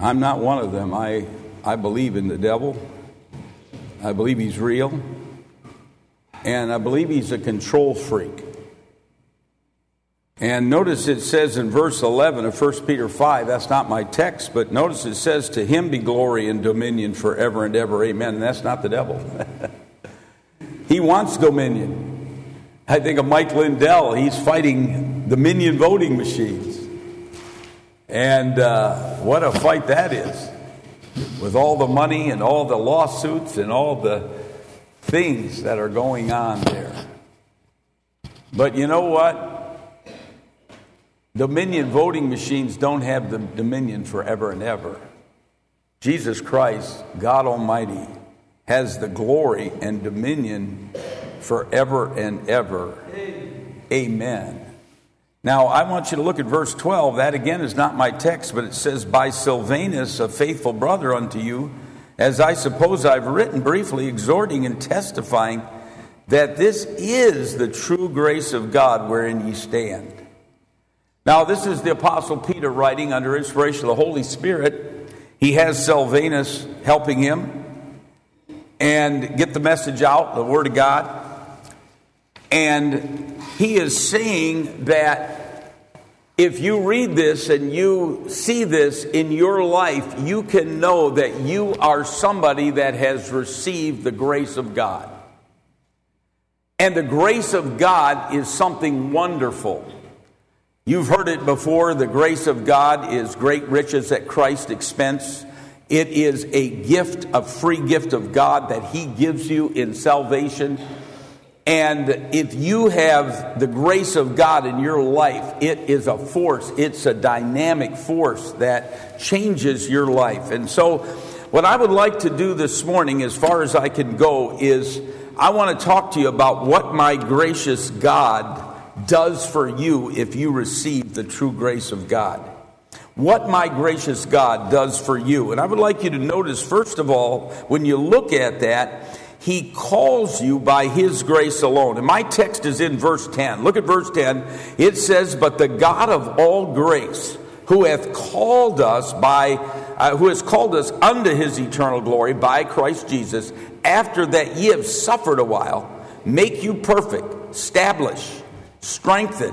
I'm not one of them. I believe in the devil. I believe he's real. And I believe he's a control freak. And notice it says in verse 11 of 1 Peter 5, that's not my text, but notice it says, to him be glory and dominion forever and ever, amen. And that's not the devil. He wants dominion. I think of Mike Lindell. He's fighting the minion voting machines. And what a fight that is. With all the money and all the lawsuits and all the things that are going on there. But you know what? Dominion voting machines don't have the dominion forever and ever. Jesus Christ, God Almighty, has the glory and dominion forever and ever. Amen. Now, I want you to look at verse 12. That again is not my text, but it says, by Silvanus, a faithful brother unto you, as I suppose I've written briefly, exhorting and testifying that this is the true grace of God wherein ye stand. Now, this is the Apostle Peter writing under inspiration of the Holy Spirit. He has Silvanus helping him and get the message out, the Word of God. And he is saying that if you read this and you see this in your life, you can know that you are somebody that has received the grace of God. And the grace of God is something wonderful. You've heard it before. The grace of God is great riches at Christ's expense. It is a gift, a free gift of God that He gives you in salvation. And if you have the grace of God in your life, it is a force. It's a dynamic force that changes your life. And so what I would like to do this morning, as far as I can go, is I want to talk to you about what my gracious God does for you if you receive the true grace of God. What my gracious God does for you. And I would like you to notice, first of all, when you look at that, He calls you by His grace alone. And my text is in verse 10. Look at verse 10. It says, but the God of all grace, who hath called us who has called us unto His eternal glory by Christ Jesus, after that ye have suffered a while, make you perfect, establish, strengthen,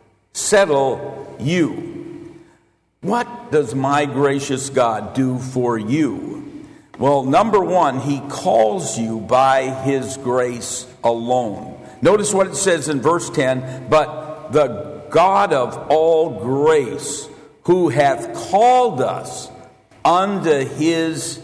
settle you. What does my gracious God do for you? Well, number one, He calls you by His grace alone. Notice what it says in verse 10, but the God of all grace, who hath called us unto His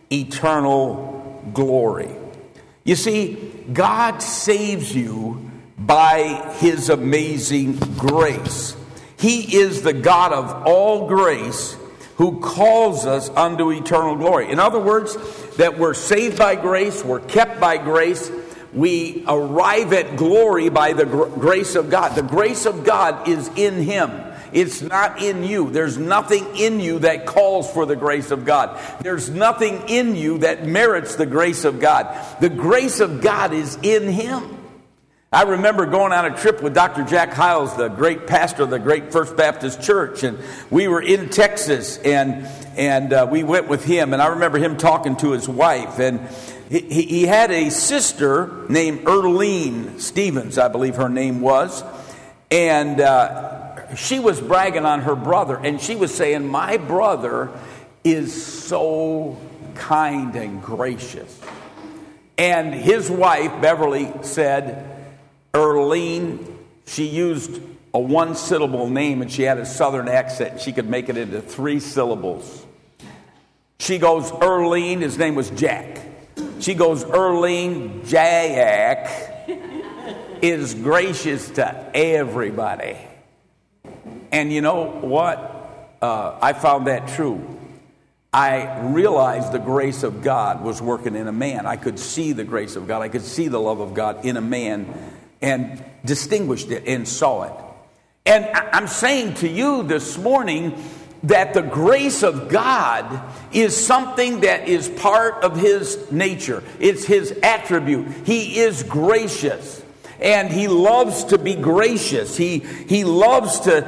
eternal glory. You see, God saves you by His amazing grace. He is the God of all grace who calls us unto eternal glory. In other words, that we're saved by grace, we're kept by grace, we arrive at glory by the grace of God. The grace of God is in Him. It's not in you. There's nothing in you that calls for the grace of God. There's nothing in you that merits the grace of God. The grace of God is in Him. I remember going on a trip with Dr. Jack Hiles, the great pastor of the great First Baptist Church, and we were in Texas, and we went with him, and I remember him talking to his wife, and he had a sister named Earlene Stevens, I believe her name was, and she was bragging on her brother, and she was saying, my brother is so kind and gracious. And his wife, Beverly, said, Earlene, she used a one-syllable name, and she had a southern accent. She could make it into 3 syllables. She goes, Earlene, his name was Jack. She goes, Earlene, Jack is gracious to everybody. And you know what? I found that true. I realized the grace of God was working in a man. I could see the grace of God. I could see the love of God in a man and distinguished it and saw it. And I'm saying to you this morning that the grace of God is something that is part of His nature. It's His attribute. He is gracious. And he loves to be gracious. He loves to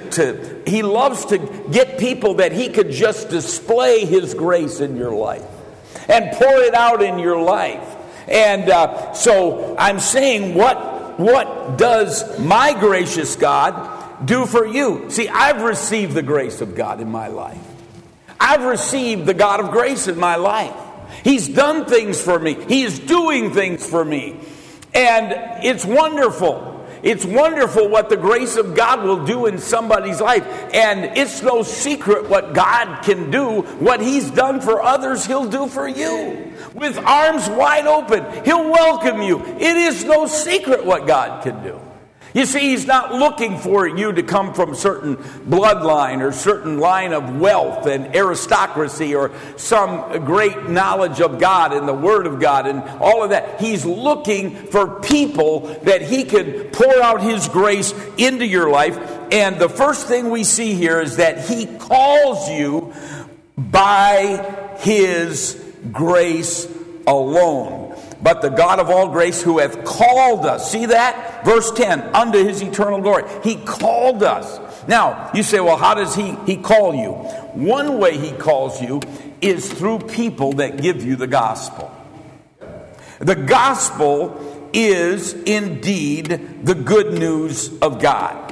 get people that he could just display his grace in your life and pour it out in your life. And so I'm saying, what does my gracious God do for you? See, I've received the grace of God in my life. I've received the God of grace in my life. He's done things for me. He is doing things for me. And it's wonderful. It's wonderful what the grace of God will do in somebody's life. And it's no secret what God can do. What he's done for others, he'll do for you. With arms wide open, he'll welcome you. It is no secret what God can do. You see, he's not looking for you to come from certain bloodline or certain line of wealth and aristocracy or some great knowledge of God and the Word of God and all of that. He's looking for people that he can pour out his grace into your life. And the first thing we see here is that he calls you by his grace alone. But the God of all grace who hath called us. See that? Verse 10, unto his eternal glory. He called us. Now, you say, well, how does he call you? One way he calls you is through people that give you the gospel. The gospel is indeed the good news of God.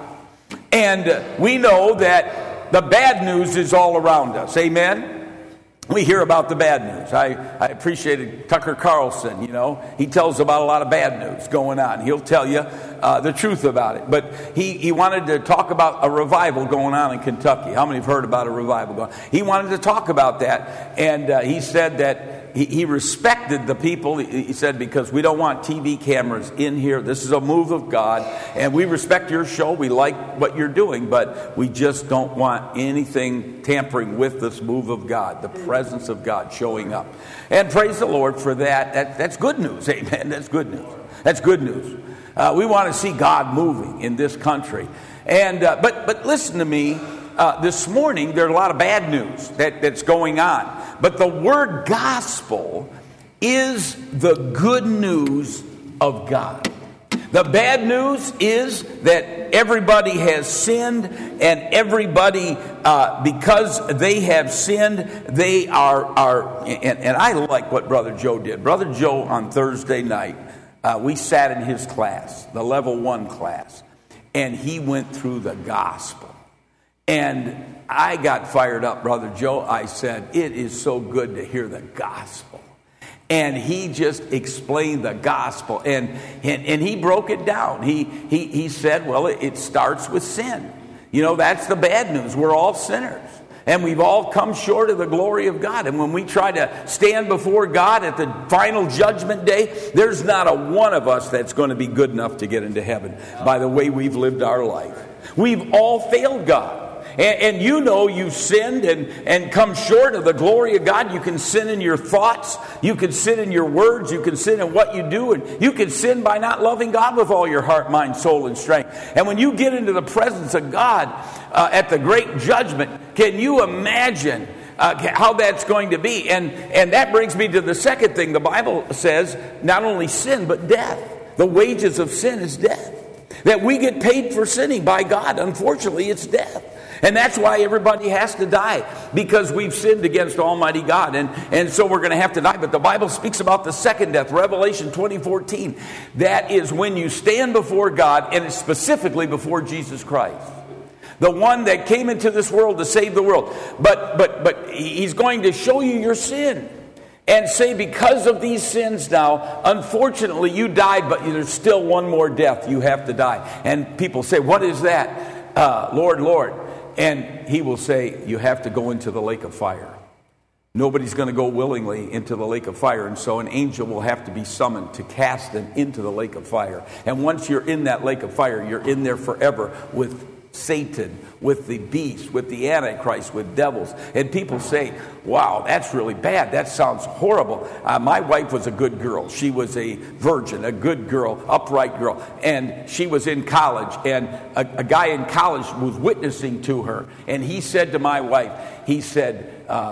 And we know that the bad news is all around us. Amen? We hear about the bad news. I appreciated Tucker Carlson, He tells about a lot of bad news going on. He'll tell you the truth about it. But he wanted to talk about a revival going on in Kentucky. How many have heard about a revival going on? He wanted to talk about that. And he said that he respected the people. He said, because we don't want TV cameras in here. This is a move of God. And we respect your show. We like what you're doing. But we just don't want anything tampering with this move of God. The presence of God showing up. And praise the Lord for that. That's good news. Amen. That's good news. That's good news. We want to see God moving in this country. And but listen to me. This morning, there's a lot of bad news that's going on. But the word gospel is the good news of God. The bad news is that everybody has sinned, and everybody, because they have sinned, they are and I like what Brother Joe did. Brother Joe, on Thursday night, we sat in his class, the level 1 class, and he went through the gospel. And I got fired up, Brother Joe. I said, it is so good to hear the gospel. And he just explained the gospel. And he broke it down. He said, well, it starts with sin. That's the bad news. We're all sinners. And we've all come short of the glory of God. And when we try to stand before God at the final judgment day, there's not a one of us that's going to be good enough to get into heaven by the way we've lived our life. We've all failed God. And you've sinned and come short of the glory of God. You can sin in your thoughts. You can sin in your words. You can sin in what you do. And you can sin by not loving God with all your heart, mind, soul, and strength. And when you get into the presence of God at the great judgment, can you imagine how that's going to be? And that brings me to the second thing. The Bible says not only sin, but death. The wages of sin is death. That we get paid for sinning by God. Unfortunately, it's death. And that's why everybody has to die, because we've sinned against Almighty God. And so we're going to have to die. But the Bible speaks about the second death, Revelation 20:14. That is when you stand before God, and it's specifically before Jesus Christ, the one that came into this world to save the world. But he's going to show you your sin and say, because of these sins now, unfortunately you died, but there's still one more death you have to die. And people say, what is that? Lord. And he will say, you have to go into the lake of fire. Nobody's going to go willingly into the lake of fire. And so an angel will have to be summoned to cast them into the lake of fire. And once you're in that lake of fire, you're in there forever with Satan, with the beast, with the Antichrist, with devils. And people say, wow, that's really bad. That sounds horrible. My wife was a good girl. She was a virgin, a good girl, upright girl. And she was in college. And a guy in college was witnessing to her. And he said to my wife, he said,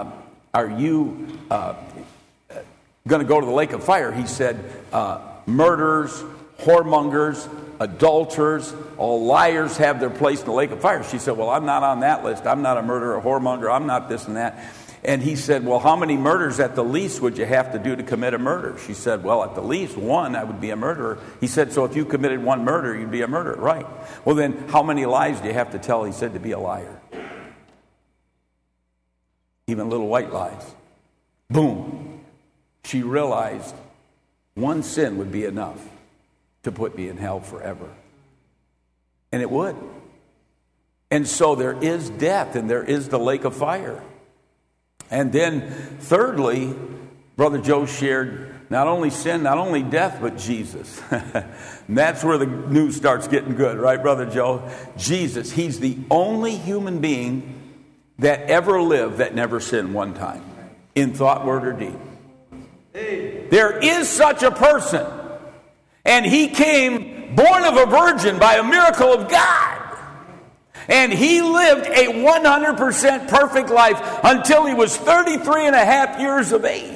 are you going to go to the lake of fire? He said, murders, whoremongers, adulterers, all liars have their place in the lake of fire. She said, well, I'm not on that list. I'm not a murderer, a whoremonger. I'm not this and that. And he said, well, how many murders at the least would you have to do to commit a murder? She said, well, at the least one, I would be a murderer. He said, so if you committed one murder, you'd be a murderer. Right. Well, then how many lies do you have to tell, he said, to be a liar? Even little white lies. Boom. She realized one sin would be enough to put me in hell forever. And it would. And so there is death and there is the lake of fire. And then thirdly, Brother Joe shared not only sin, not only death, but Jesus. And that's where the news starts getting good, right, Brother Joe? Jesus, he's the only human being that ever lived that never sinned one time, in thought, word, or deed. There is such a person. And he came born of a virgin by a miracle of God. And he lived a 100% perfect life until he was 33 and a half years of age.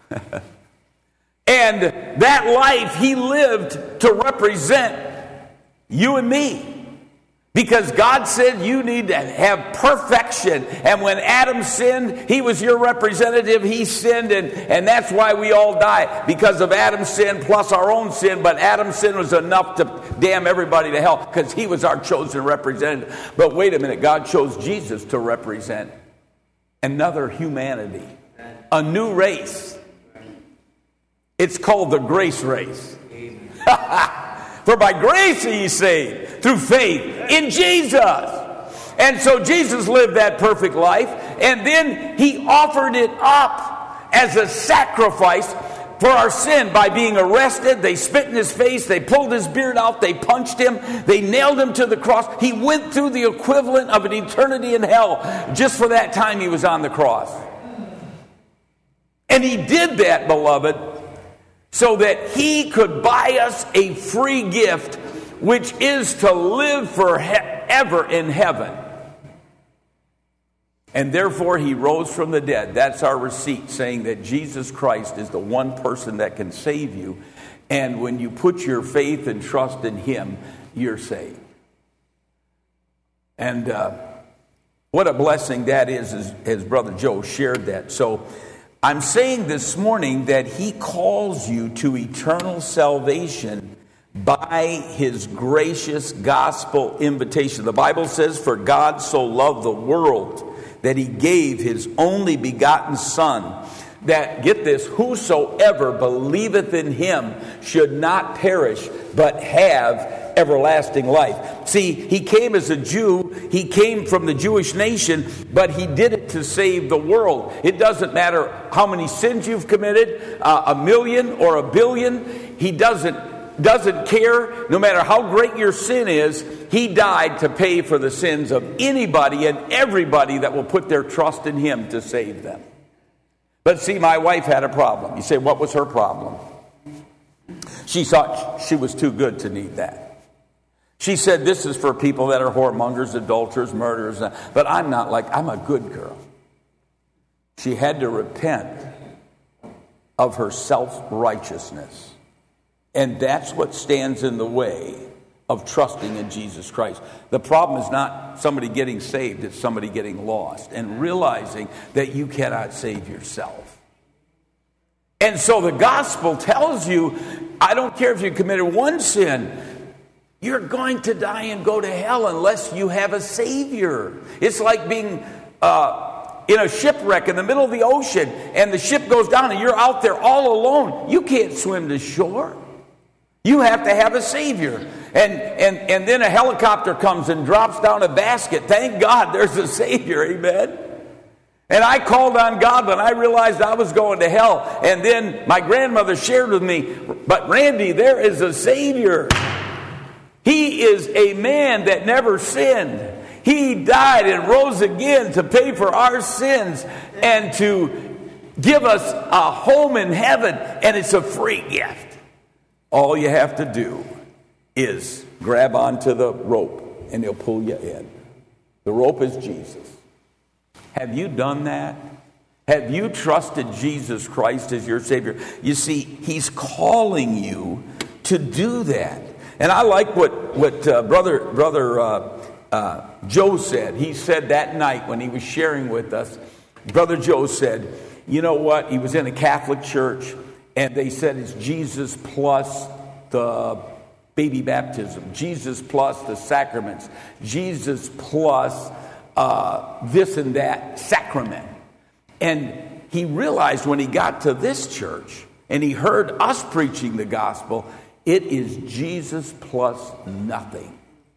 And that life he lived to represent you and me. Because God said you need to have perfection. And when Adam sinned, he was your representative. He sinned, and that's why we all die. Because of Adam's sin plus our own sin. But Adam's sin was enough to damn everybody to hell because he was our chosen representative. But wait a minute, God chose Jesus to represent another humanity, a new race. It's called the grace race. For by grace are ye saved, through faith in Jesus. And so Jesus lived that perfect life, and then he offered it up as a sacrifice for our sin by being arrested. They spit in his face, they pulled his beard out, they punched him, they nailed him to the cross. He went through the equivalent of an eternity in hell just for that time he was on the cross. And he did that, beloved, so that he could buy us a free gift, which is to live forever in heaven. And therefore he rose from the dead. That's our receipt, saying that Jesus Christ is the one person that can save you. And when you put your faith and trust in him, you're saved. And what a blessing that is, as Brother Joe shared that. So I'm saying this morning that he calls you to eternal salvation by his gracious gospel invitation. The Bible says, for God so loved the world that he gave his only begotten Son, that, get this, whosoever believeth in him should not perish, but have everlasting life. See, he came as a Jew. He came from the Jewish nation, but he did it to save the world. It doesn't matter how many sins you've committed, 1,000,000 or 1,000,000,000. He doesn't care. No matter how great your sin is, he died to pay for the sins of anybody and everybody that will put their trust in him to save them. But see, my wife had a problem. You say, what was her problem? She thought she was too good to need that. She said, this is for people that are whoremongers, adulterers, murderers. But I'm not I'm a good girl. She had to repent of her self-righteousness. And that's what stands in the way of trusting in Jesus Christ. The problem is not somebody getting saved, it's somebody getting lost and realizing that you cannot save yourself. And so the gospel tells you, I don't care if you committed one sin, you're going to die and go to hell unless you have a Savior. It's like being in a shipwreck in the middle of the ocean, and the ship goes down and you're out there all alone. You can't swim to shore. You have to have a Savior. And then a helicopter comes and drops down a basket. Thank God there's a Savior, amen? And I called on God when I realized I was going to hell. And then my grandmother shared with me, but Randy, there is a Savior. He is a man that never sinned. He died and rose again to pay for our sins and to give us a home in heaven. And it's a free gift. All you have to do is grab onto the rope and he'll pull you in. The rope is Jesus. Have you done that? Have you trusted Jesus Christ as your Savior? You see, he's calling you to do that. And I like what Brother Joe said. He said that night when he was sharing with us, Brother Joe said, you know what? He was in a Catholic church, and they said it's Jesus plus the baby baptism, Jesus plus the sacraments, Jesus plus this and that sacrament. And he realized when he got to this church and he heard us preaching the gospel, it is Jesus plus nothing.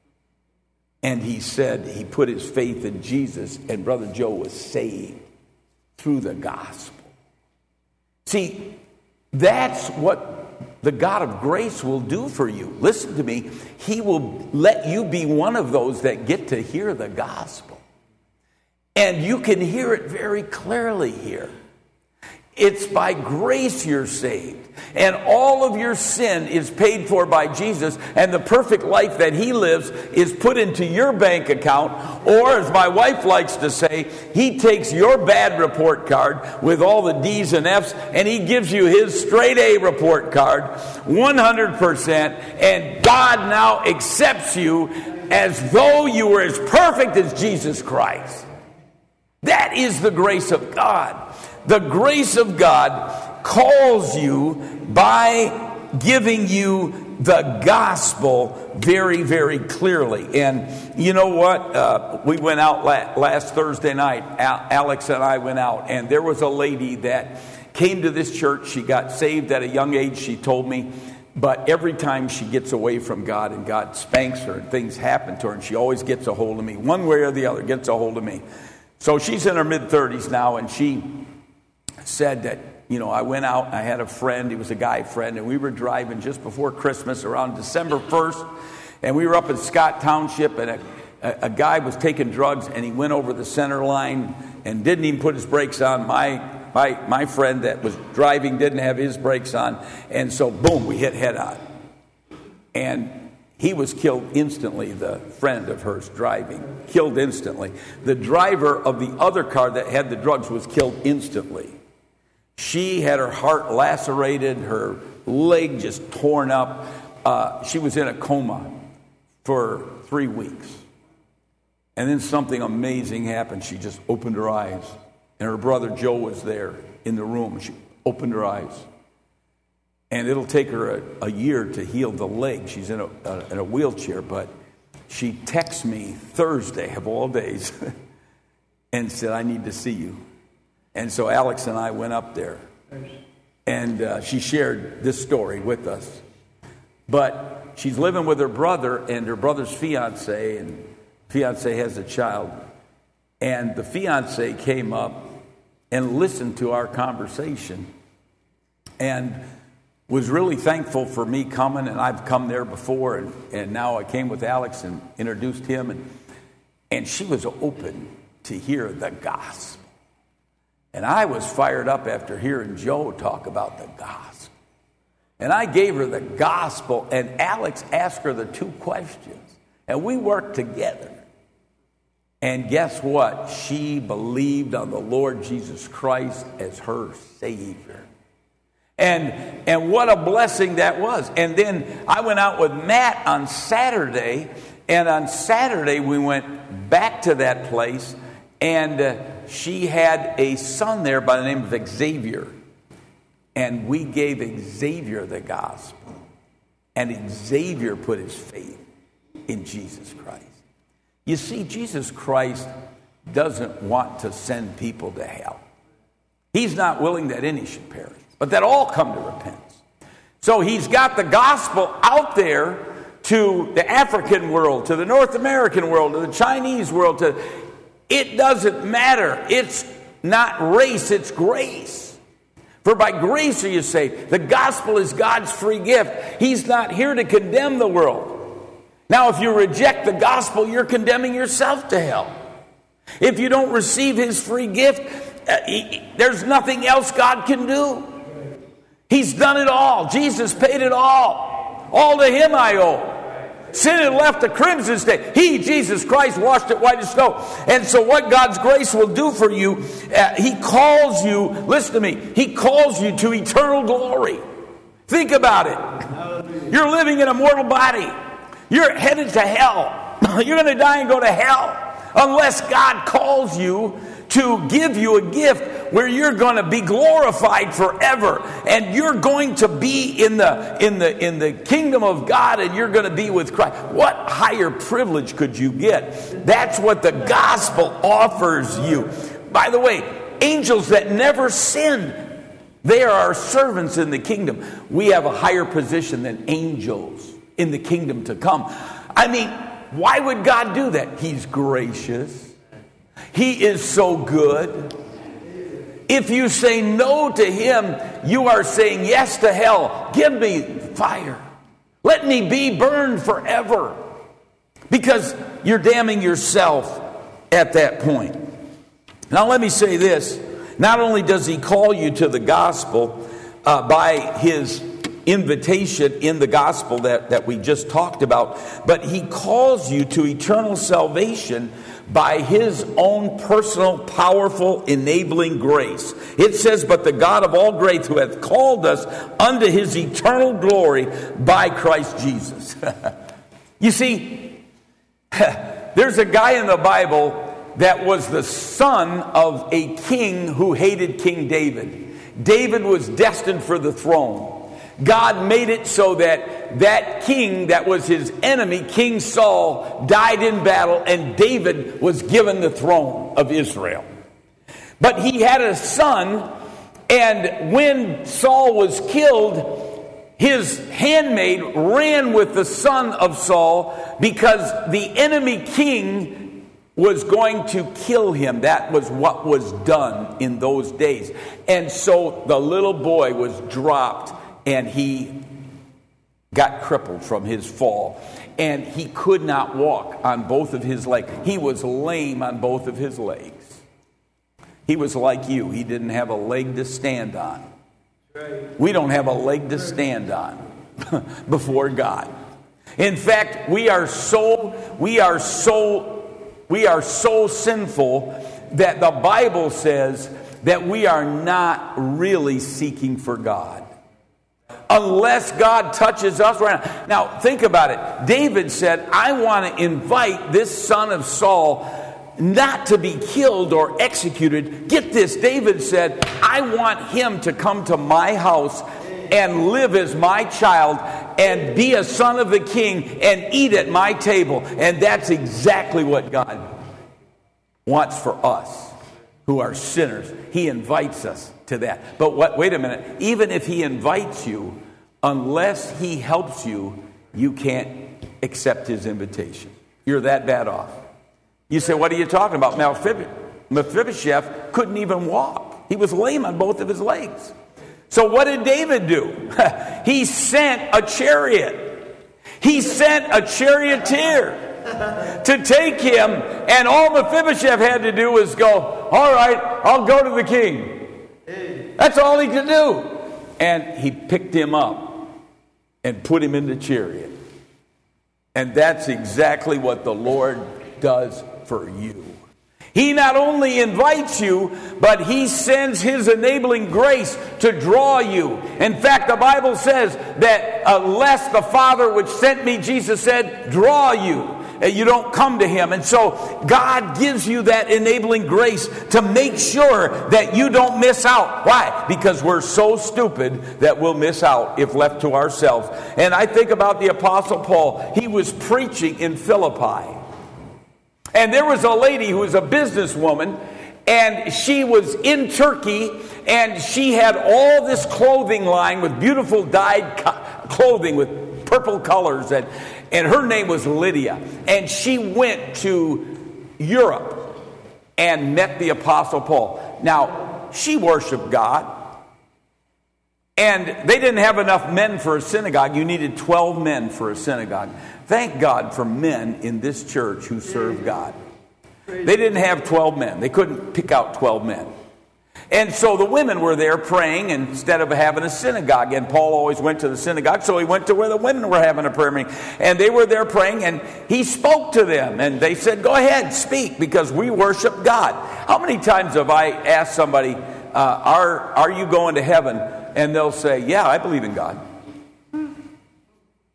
And he said he put his faith in Jesus, and Brother Joe was saved through the gospel. See, that's what the God of grace will do for you. Listen to me. He will let you be one of those that get to hear the gospel. And you can hear it very clearly here. It's by grace you're saved. And all of your sin is paid for by Jesus. And the perfect life that he lives is put into your bank account. Or, as my wife likes to say, he takes your bad report card with all the D's and F's, and he gives you his straight A report card, 100%. And God now accepts you as though you were as perfect as Jesus Christ. That is the grace of God. The grace of God calls you by giving you the gospel very, very clearly. And you know what? We went out last Thursday night. Alex and I went out, and there was a lady that came to this church. She got saved at a young age, she told me. But every time she gets away from God and God spanks her and things happen to her, and she always gets a hold of me. One way or the other gets a hold of me. So she's in her mid-30s now, and she said that, you know, I went out and I had a friend, he was a guy friend, and we were driving just before Christmas around December 1st, and we were up in Scott Township, and a guy was taking drugs, and he went over the center line and didn't even put his brakes on. My friend that was driving didn't have his brakes on, and so boom, we hit head on. And he was killed instantly, the friend of hers driving, killed instantly. The driver of the other car that had the drugs was killed instantly. She had her heart lacerated, her leg just torn up. She was in a coma for 3 weeks. And then something amazing happened. She just opened her eyes. And her brother Joe was there in the room. She opened her eyes. And it'll take her a year to heal the leg. She's in a wheelchair. But she texted me Thursday of all days and said, I need to see you. And so Alex and I went up there, and she shared this story with us. But she's living with her brother and her brother's fiance, and fiance has a child. And the fiance came up and listened to our conversation and was really thankful for me coming, and I've come there before, and now I came with Alex and introduced him, and she was open to hear the gospel. And I was fired up after hearing Joe talk about the gospel. And I gave her the gospel, and Alex asked her the 2 questions. And we worked together. And guess what? She believed on the Lord Jesus Christ as her Savior. And what a blessing that was. And then I went out with Matt on Saturday, and on Saturday we went back to that place, and she had a son there by the name of Xavier. And we gave Xavier the gospel. And Xavier put his faith in Jesus Christ. You see, Jesus Christ doesn't want to send people to hell. He's not willing that any should perish, but that all come to repentance. So he's got the gospel out there to the African world, to the North American world, to the Chinese world, it doesn't matter. It's not race, it's grace. For by grace are you saved. The gospel is God's free gift. He's not here to condemn the world. Now, if you reject the gospel, you're condemning yourself to hell. If you don't receive his free gift, there's nothing else God can do. He's done it all. Jesus paid it all. All to him I owe. Sin had left a crimson stain. He, Jesus Christ, washed it white as snow. And so what God's grace will do for you, he calls you, listen to me, he calls you to eternal glory. Think about it. You're living in a mortal body. You're headed to hell. You're going to die and go to hell unless God calls you to give you a gift where you're going to be glorified forever, and you're going to be in the kingdom of God, and you're going to be with Christ. What higher privilege could you get? That's what the gospel offers you. By the way, angels that never sinned, they are our servants in the kingdom. We have a higher position than angels in the kingdom to come. I mean, why would God do that? He's gracious. He is so good. If you say no to him, you are saying yes to hell. Give me fire. Let me be burned forever. Because you're damning yourself at that point. Now let me say this. Not only does he call you to the gospel by his invitation in the gospel that we just talked about, but he calls you to eternal salvation by his own personal, powerful, enabling grace. It says, but the God of all grace, who hath called us unto his eternal glory by Christ Jesus. You see, there's a guy in the Bible that was the son of a king who hated King David. David was destined for the throne. God made it so that king that was his enemy, King Saul, died in battle, and David was given the throne of Israel. But he had a son, and when Saul was killed, his handmaid ran with the son of Saul because the enemy king was going to kill him. That was what was done in those days. And so the little boy was dropped, and he got crippled from his fall. And he could not walk on both of his legs. He was lame on both of his legs. He was like you. He didn't have a leg to stand on. We don't have a leg to stand on before God. In fact, we are so sinful that the Bible says that we are not really seeking for God. Unless God touches us right now. Now, think about it. David said, I want to invite this son of Saul not to be killed or executed. Get this. David said, I want him to come to my house and live as my child and be a son of the king and eat at my table. And that's exactly what God wants for us who are sinners. He invites us to that. But wait a minute. Even if he invites you, unless he helps you, you can't accept his invitation. You're that bad off. You say, what are you talking about? Mephibosheth couldn't even walk. He was lame on both of his legs. So what did David do? He sent a chariot. He sent a charioteer to take him, and all Mephibosheth had to do was go, all right, I'll go to the king. That's all he could do. And he picked him up and put him in the chariot. And that's exactly what the Lord does for you. He not only invites you, but he sends his enabling grace to draw you. In fact, the Bible says that unless the Father which sent me, Jesus said, draw you, you don't come to him. And so God gives you that enabling grace to make sure that you don't miss out. Why? Because we're so stupid that we'll miss out if left to ourselves. And I think about the Apostle Paul. He was preaching in Philippi. And there was a lady who was a businesswoman, and she was in Turkey, and she had all this clothing line with beautiful dyed clothing with purple colors, and her name was Lydia. And she went to Europe and met the Apostle Paul. Now, she worshiped God, and they didn't have enough men for a synagogue. You needed 12 men for a synagogue. Thank God for men in this church who serve God. They didn't have 12 men. They couldn't pick out 12 men. And so the women were there praying instead of having a synagogue. And Paul always went to the synagogue, so he went to where the women were having a prayer meeting. And they were there praying, and he spoke to them. And they said, go ahead, speak, because we worship God. How many times have I asked somebody, are you going to heaven? And they'll say, yeah, I believe in God.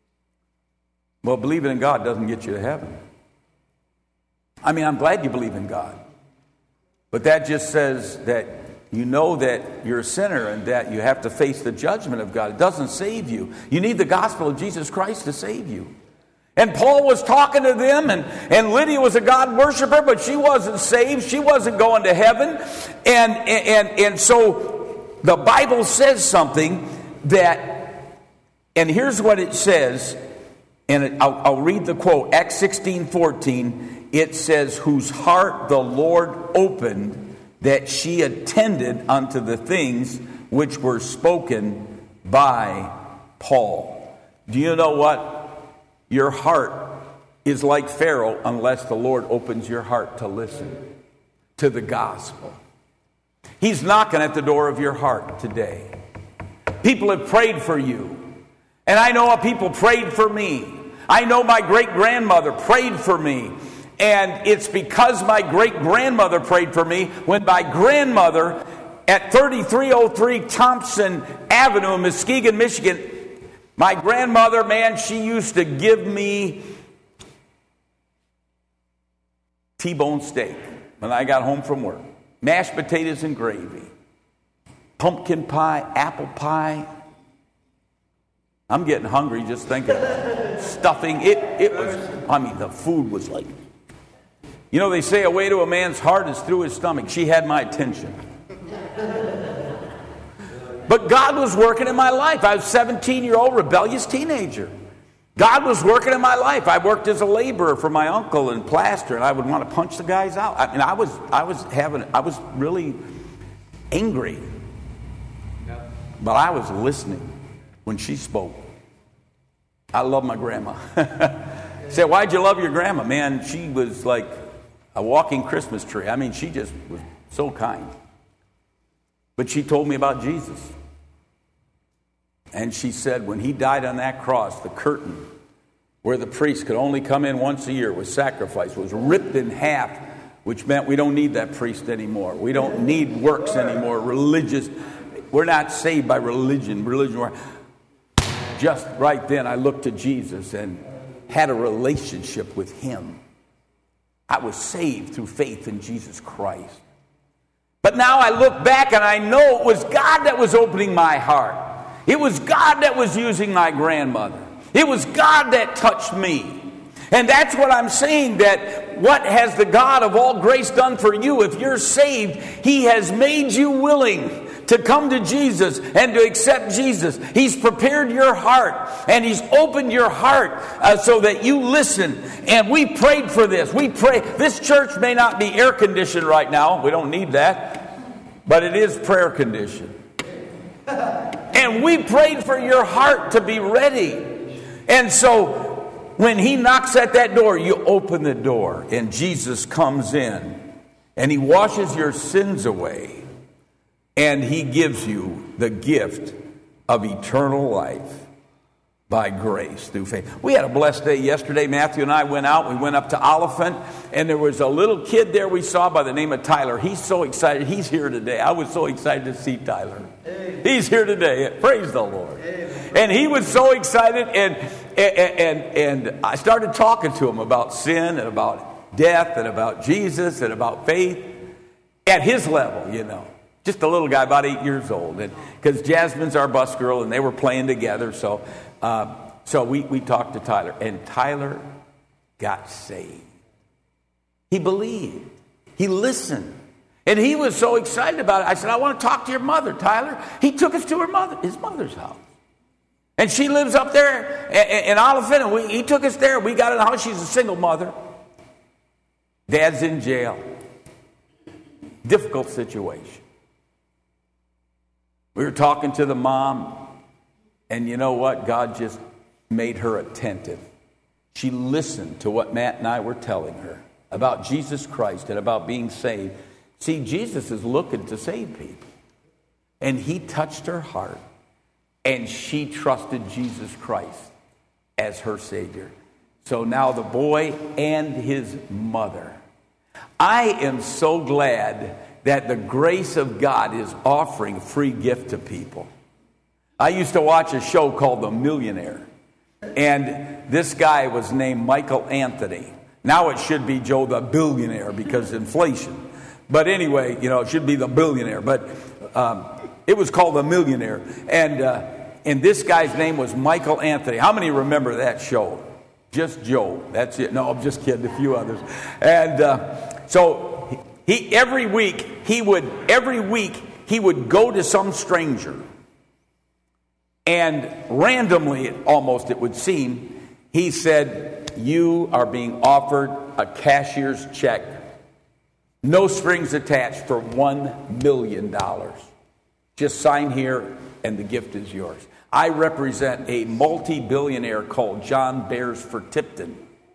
Well, believing in God doesn't get you to heaven. I mean, I'm glad you believe in God. But that just says that you know that you're a sinner and that you have to face the judgment of God. It doesn't save you. You need the gospel of Jesus Christ to save you. And Paul was talking to them, and Lydia was a God worshiper, but she wasn't saved. She wasn't going to heaven. And so the Bible says something that, and here's what it says, and I'll read the quote, Acts 16:14. It says, whose heart the Lord opened, that she attended unto the things which were spoken by Paul. Do you know what? Your heart is like Pharaoh unless the Lord opens your heart to listen to the gospel. He's knocking at the door of your heart today. People have prayed for you. And I know people prayed for me. I know my great-grandmother prayed for me. And it's because my great-grandmother prayed for me when my grandmother at 3303 Thompson Avenue in Muskegon, Michigan, my grandmother, man, she used to give me T-bone steak when I got home from work. Mashed potatoes and gravy. Pumpkin pie, apple pie. I'm getting hungry just thinking of it. Stuffing. It was, I mean, the food was like, you know, they say a way to a man's heart is through his stomach. She had my attention. But God was working in my life. I was a 17-year-old rebellious teenager. God was working in my life. I worked as a laborer for my uncle in plaster, and I would want to punch the guys out. I mean, I was really angry. But I was listening when she spoke. I love my grandma. Say, why'd you love your grandma? Man, she was like a walking Christmas tree. I mean, she just was so kind. But she told me about Jesus. And she said when he died on that cross, the curtain where the priest could only come in once a year with sacrifice was ripped in half, which meant we don't need that priest anymore. We don't need works anymore. We're not saved by religion. Just right then I looked to Jesus and had a relationship with him. I was saved through faith in Jesus Christ. But now I look back and I know it was God that was opening my heart. It was God that was using my grandmother. It was God that touched me. And that's what I'm saying, that what has the God of all grace done for you? If you're saved, he has made you willing to come to Jesus and to accept Jesus. He's prepared your heart and he's opened your heart so that you listen. And we prayed for this. We pray. This church may not be air conditioned right now. We don't need that. But it is prayer conditioned. And we prayed for your heart to be ready. And so when he knocks at that door, you open the door and Jesus comes in and he washes your sins away and he gives you the gift of eternal life by grace through faith. We had a blessed day yesterday. Matthew and I went out. We went up to Oliphant, and there was a little kid there we saw by the name of Tyler. He's so excited. He's here today. I was so excited to see Tyler. Amen. He's here today. Praise the Lord. Amen. And he was so excited, and I started talking to him about sin and about death and about Jesus and about faith at his level, you know. Just a little guy, about 8 years old. And because Jasmine's our bus girl, and they were playing together, so we talked to Tyler, and Tyler got saved. He believed. He listened. And he was so excited about it. I said, I want to talk to your mother, Tyler. He took us to his mother's house. And she lives up there in Oliphant, and he took us there. We got in the house. She's a single mother. Dad's in jail. Difficult situation. We were talking to the mom, and you know what? God just made her attentive. She listened to what Matt and I were telling her about Jesus Christ and about being saved. See, Jesus is looking to save people. And he touched her heart, and she trusted Jesus Christ as her Savior. So now the boy and his mother. I am so glad that the grace of God is offering free gift to people. I used to watch a show called The Millionaire. And this guy was named Michael Anthony. Now it should be Joe the Billionaire because inflation. But anyway, it should be the billionaire. But it was called the Millionaire. And this guy's name was Michael Anthony. How many remember that show? Just Joe. That's it. No, I'm just kidding. A few others. And so every week he would go to some stranger. And randomly, almost it would seem, he said, "You are being offered a cashier's check, no strings attached, for $1 million. Just sign here and the gift is yours." I represent a multi-billionaire called John Beresford Tipton.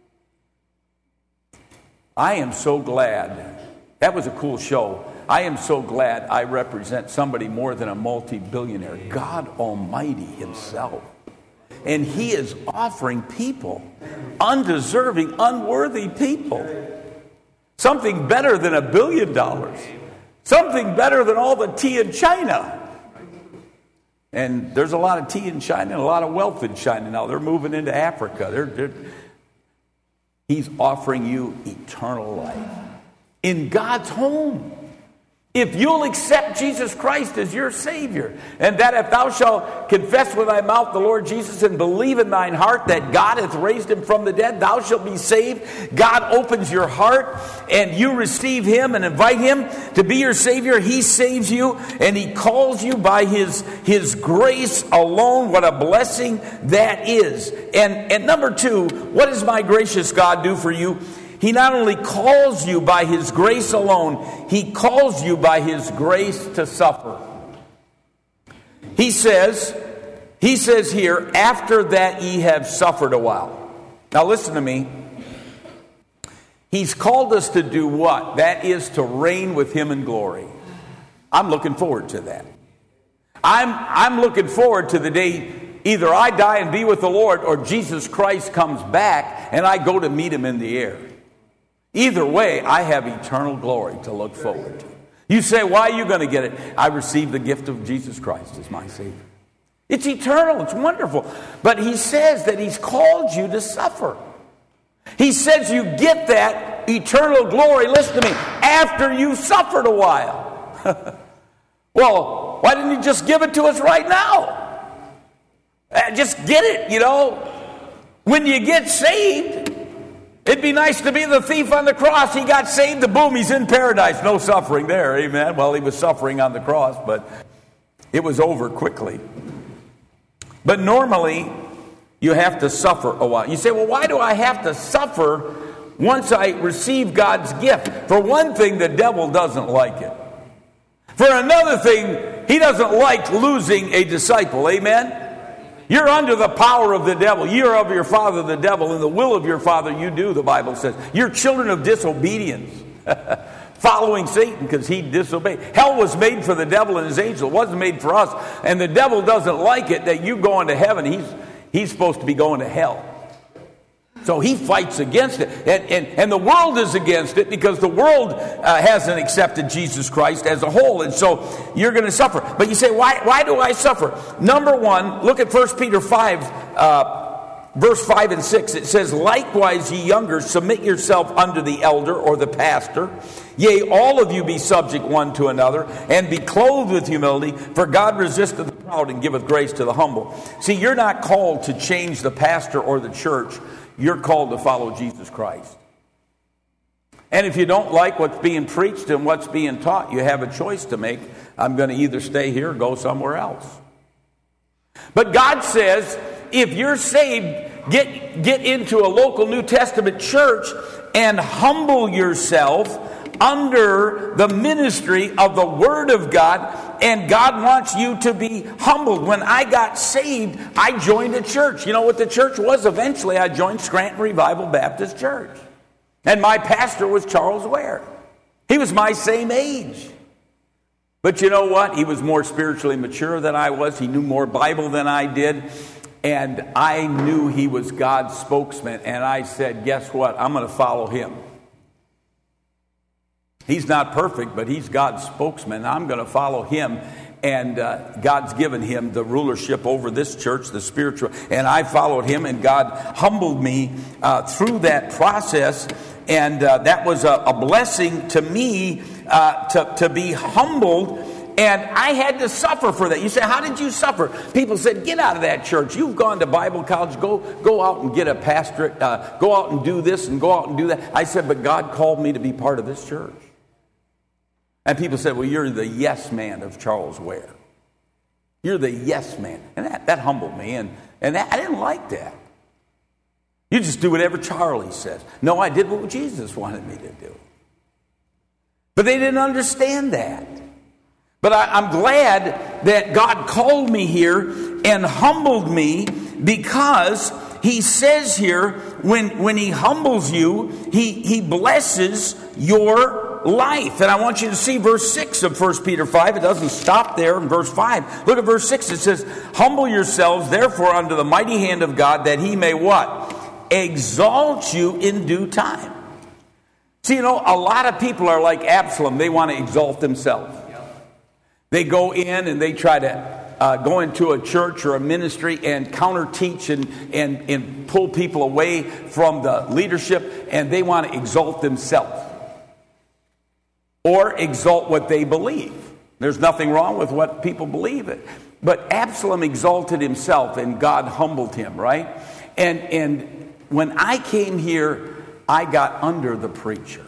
I am so glad. That was a cool show. I am so glad I represent somebody more than a multi-billionaire, God Almighty himself. And he is offering people, undeserving, unworthy people, something better than $1 billion, something better than all the tea in China. And there's a lot of tea in China and a lot of wealth in China now. They're moving into Africa. He's offering you eternal life in God's home. If you'll accept Jesus Christ as your Savior, and that if thou shalt confess with thy mouth the Lord Jesus and believe in thine heart that God hath raised him from the dead, thou shalt be saved. God opens your heart and you receive him and invite him to be your Savior. He saves you and he calls you by his grace alone. What a blessing that is. And number two, what does my gracious God do for you? He not only calls you by his grace alone, he calls you by his grace to suffer. He says here, after that ye have suffered a while. Now listen to me. He's called us to do what? That is to reign with him in glory. I'm looking forward to that. I'm looking forward to the day either I die and be with the Lord or Jesus Christ comes back and I go to meet him in the air. Either way, I have eternal glory to look forward to. You say, why are you going to get it? I received the gift of Jesus Christ as my Savior. It's eternal. It's wonderful. But he says that he's called you to suffer. He says you get that eternal glory, listen to me, after you've suffered a while. Well, why didn't he just give it to us right now? Just get it, When you get saved, it'd be nice to be the thief on the cross. He got saved, boom, he's in paradise. No suffering there, amen. Well, he was suffering on the cross, but it was over quickly. But normally, you have to suffer a while. You say, well, why do I have to suffer once I receive God's gift? For one thing, the devil doesn't like it. For another thing, he doesn't like losing a disciple, amen. You're under the power of the devil. You're of your father, the devil, and the will of your father you do, the Bible says. You're children of disobedience, following Satan because he disobeyed. Hell was made for the devil and his angels. It wasn't made for us. And the devil doesn't like it that you go into heaven. He's supposed to be going to hell. So he fights against it. And the world is against it because the world hasn't accepted Jesus Christ as a whole. And so you're going to suffer. But you say, why do I suffer? Number one, look at 1 Peter 5, verse 5 and 6. It says, likewise, ye younger, submit yourself unto the elder or the pastor. Yea, all of you be subject one to another, and be clothed with humility, for God resisteth the proud and giveth grace to the humble. See, you're not called to change the pastor or the church. You're called to follow Jesus Christ. And if you don't like what's being preached and what's being taught, you have a choice to make. I'm going to either stay here or go somewhere else. But God says, if you're saved, get into a local New Testament church and humble yourself under the ministry of the Word of God, and God wants you to be humbled. When I got saved, I joined a church. You know what the church was? Eventually, I joined Scranton Revival Baptist Church. And my pastor was Charles Ware. He was my same age. But you know what? He was more spiritually mature than I was. He knew more Bible than I did. And I knew he was God's spokesman. And I said, guess what? I'm going to follow him. He's not perfect, but he's God's spokesman. I'm going to follow him. And God's given him the rulership over this church, the spiritual. And I followed him, and God humbled me through that process. And that was a blessing to me to be humbled. And I had to suffer for that. You say, how did you suffer? People said, get out of that church. You've gone to Bible college. Go out and get a pastorate. Go out and do this and go out and do that. I said, but God called me to be part of this church. And people said, well, you're the yes man of Charles Ware. You're the yes man. And that humbled me. And I didn't like that. You just do whatever Charlie says. No, I did what Jesus wanted me to do. But they didn't understand that. But I'm glad that God called me here and humbled me, because he says here, when he humbles you, he blesses your life. And I want you to see verse 6 of 1 Peter 5. It doesn't stop there in verse 5. Look at verse 6. It says, humble yourselves, therefore, under the mighty hand of God, that he may what? Exalt you in due time. See, a lot of people are like Absalom. They want to exalt themselves. They go in and they try to go into a church or a ministry and counter-teach and pull people away from the leadership, and they want to exalt themselves or exalt what they believe. There's nothing wrong with what people believe. But Absalom exalted himself, and God humbled him, right? And when I came here, I got under the preacher.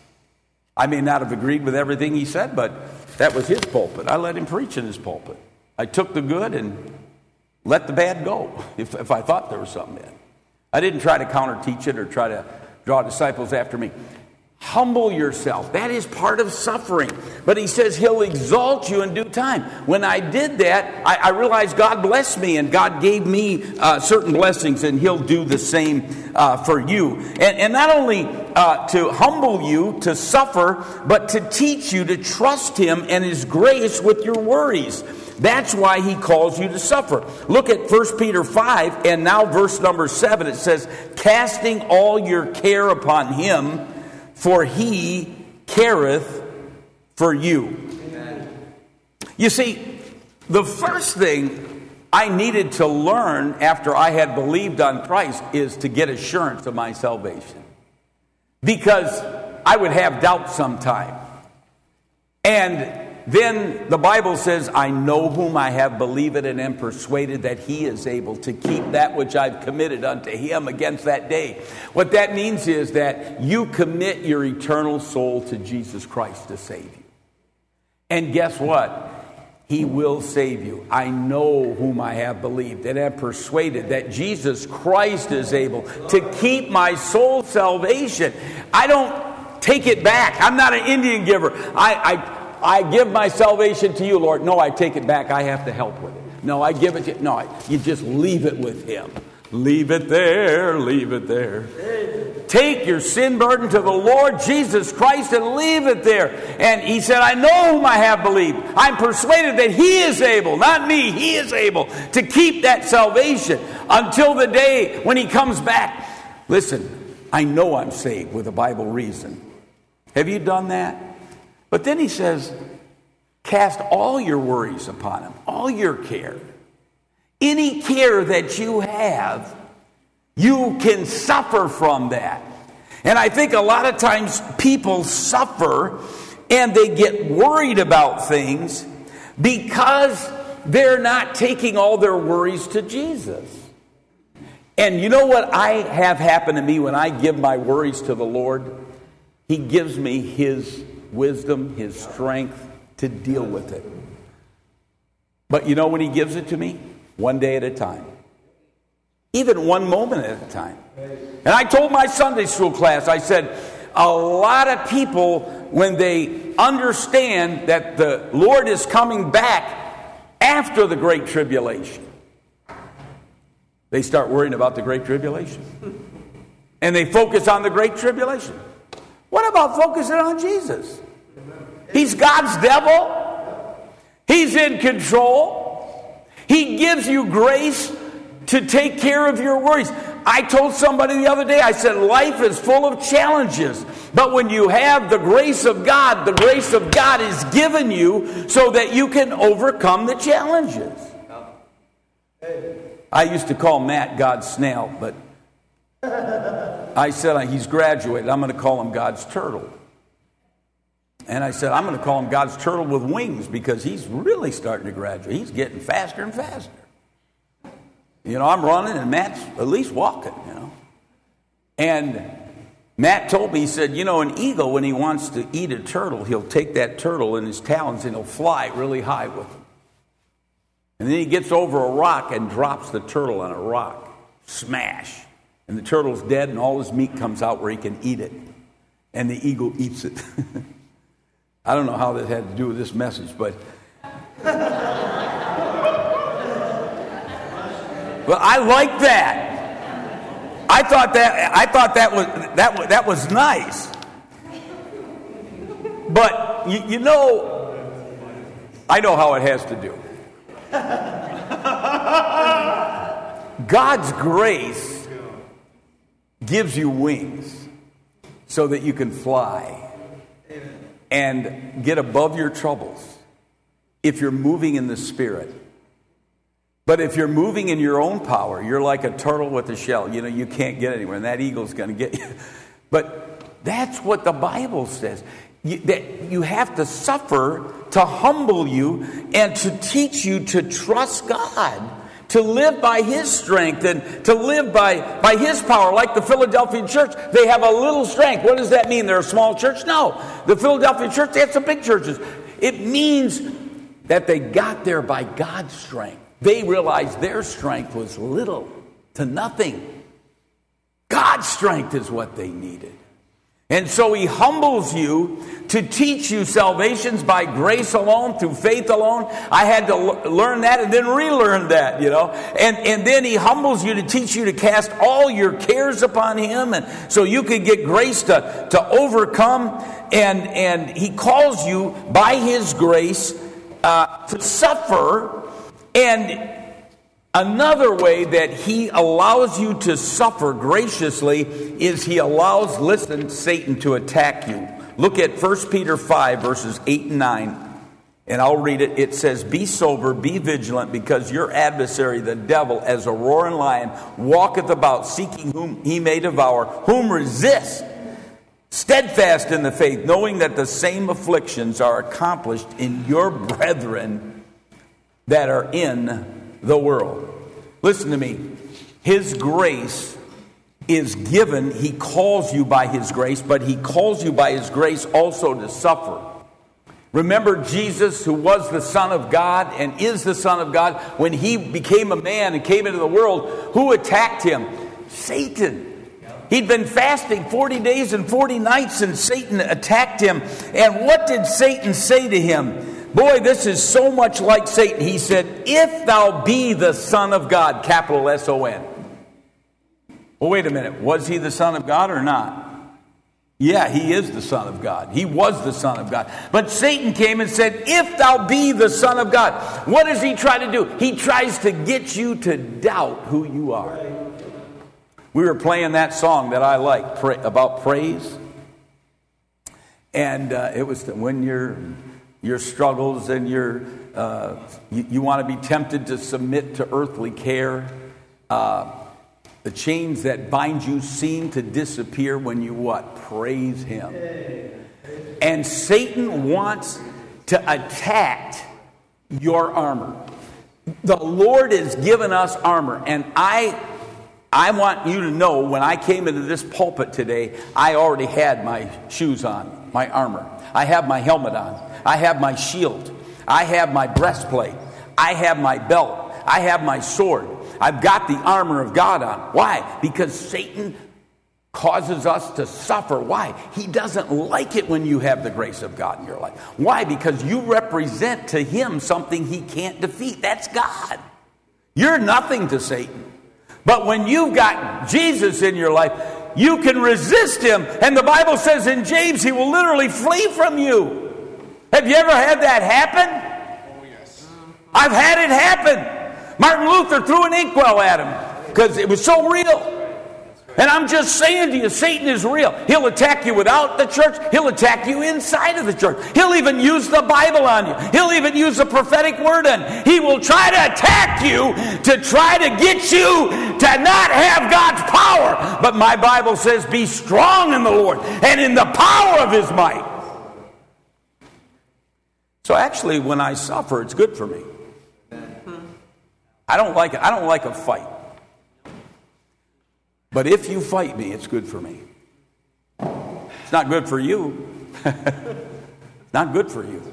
I may not have agreed with everything he said, but that was his pulpit. I let him preach in his pulpit. I took the good and let the bad go if I thought there was something in it. I didn't try to counter-teach it or try to draw disciples after me. Humble yourself. That is part of suffering. But he says he'll exalt you in due time. When I did that, I realized God blessed me, and God gave me certain blessings, and he'll do the same for you. And not only to humble you, to suffer, but to teach you to trust him and his grace with your worries. That's why he calls you to suffer. Look at 1 Peter 5, and now verse number 7. It says, casting all your care upon him, for he careth for you. Amen. You see, the first thing I needed to learn after I had believed on Christ is to get assurance of my salvation. Because I would have doubt sometime. And then the Bible says, I know whom I have believed and am persuaded that he is able to keep that which I've committed unto him against that day. What that means is that you commit your eternal soul to Jesus Christ to save you. And guess what? He will save you. I know whom I have believed and am persuaded that Jesus Christ is able to keep my soul's salvation. I don't take it back. I'm not an Indian giver. I give my salvation to you, Lord. No, I take it back. I have to help with it. No, I give it to you. No, you just leave it with him. Leave it there. Leave it there. Take your sin burden to the Lord Jesus Christ and leave it there. And he said, I know whom I have believed. I'm persuaded that he is able, not me, he is able to keep that salvation until the day when he comes back. Listen, I know I'm saved with a Bible reason. Have you done that? But then he says, cast all your worries upon him, all your care. Any care that you have, you can suffer from that. And I think a lot of times people suffer and they get worried about things because they're not taking all their worries to Jesus. And you know what I have happened to me when I give my worries to the Lord? He gives me his wisdom, his strength to deal with it. But you know when he gives it to me? One day at a time. Even one moment at a time. And I told my Sunday school class, I said, a lot of people, when they understand that the Lord is coming back after the Great Tribulation, they start worrying about the Great Tribulation. And they focus on the Great Tribulation. What about focusing on Jesus? He's God's devil. He's in control. He gives you grace to take care of your worries. I told somebody the other day, I said, life is full of challenges. But when you have the grace of God is given you so that you can overcome the challenges. I used to call Matt God's snail, but I said he's graduated. I'm going to call him God's turtle. And I said, I'm going to call him God's turtle with wings because he's really starting to graduate. He's getting faster and faster. I'm running and Matt's at least walking, And Matt told me, he said, an eagle, when he wants to eat a turtle, he'll take that turtle in his talons and he'll fly really high with him. And then he gets over a rock and drops the turtle on a rock. Smash. And the turtle's dead and all his meat comes out where he can eat it. And the eagle eats it. I don't know how that had to do with this message, but I like that. I thought that was nice. But I know how it has to do. God's grace gives you wings so that you can fly and get above your troubles if you're moving in the Spirit. But if you're moving in your own power, you're like a turtle with a shell. You can't get anywhere, and that eagle's going to get you. But that's what the Bible says. That you have to suffer to humble you and to teach you to trust God, to live by His strength and to live by His power. Like the Philadelphia church, they have a little strength. What does that mean? They're a small church? No. The Philadelphia church, they have some big churches. It means that they got there by God's strength. They realized their strength was little to nothing. God's strength is what they needed. And so He humbles you to teach you salvation's by grace alone, through faith alone. I had to learn that and then relearn that, And then He humbles you to teach you to cast all your cares upon Him, and so you could get grace to overcome. And He calls you by His grace to suffer. And another way that He allows you to suffer graciously is He allows, Satan to attack you. Look at 1 Peter 5, verses 8 and 9, and I'll read it. It says, "Be sober, be vigilant, because your adversary, the devil, as a roaring lion, walketh about, seeking whom he may devour, whom resist, steadfast in the faith, knowing that the same afflictions are accomplished in your brethren that are in the world." Listen to me. His grace is given. He calls you by His grace, but He calls you by His grace also to suffer. Remember Jesus, who was the Son of God and is the Son of God, when He became a man and came into the world, who attacked Him? Satan. He'd been fasting 40 days and 40 nights, and Satan attacked Him. And what did Satan say to Him? Boy, this is so much like Satan. He said, "If thou be the Son of God," capital S-O-N. Well, wait a minute. Was He the Son of God or not? Yeah, He is the Son of God. He was the Son of God. But Satan came and said, "If thou be the Son of God." What does he try to do? He tries to get you to doubt who you are. We were playing that song that I like, about praise. And it was when your struggles and you want to be tempted to submit to earthly care. The chains that bind you seem to disappear when you what? Praise Him. And Satan wants to attack your armor. The Lord has given us armor. And I want you to know, when I came into this pulpit today, I already had my shoes on, my armor. I have my helmet on. I have my shield. I have my breastplate. I have my belt. I have my sword. I've got the armor of God on. Why? Because Satan causes us to suffer. Why? He doesn't like it when you have the grace of God in your life. Why? Because you represent to Him something He can't defeat. That's God. You're nothing to Satan. But when you've got Jesus in your life, you can resist Him. And the Bible says in James, He will literally flee from you. Have you ever had that happen? Oh, yes. I've had it happen. Martin Luther threw an inkwell at him because it was so real. And I'm just saying to you, Satan is real. He'll attack you without the church. He'll attack you inside of the church. He'll even use the Bible on you. He'll even use the prophetic word on you. He will try to attack you to try to get you to not have God's power. But my Bible says, be strong in the Lord and in the power of His might. So actually, when I suffer, it's good for me. I don't like it. I don't like a fight. But if you fight me, it's good for me. It's not good for you. It's not good for you.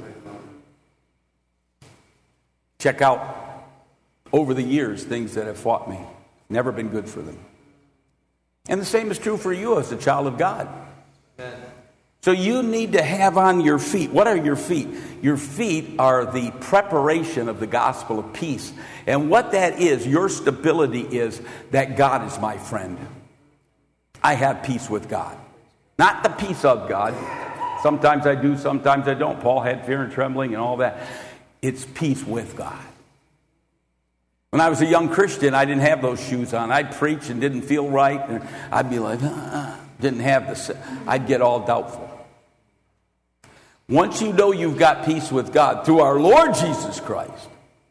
Check out, over the years, things that have fought me. Never been good for them. And the same is true for you as a child of God. So you need to have on your feet. What are your feet? Your feet are the preparation of the gospel of peace. And what that is, your stability is that God is my friend. I have peace with God. Not the peace of God. Sometimes I do, sometimes I don't. Paul had fear and trembling and all that. It's peace with God. When I was a young Christian, I didn't have those shoes on. I'd preach and didn't feel right. And I'd be like, didn't have the... I'd get all doubtful. Once you know you've got peace with God through our Lord Jesus Christ,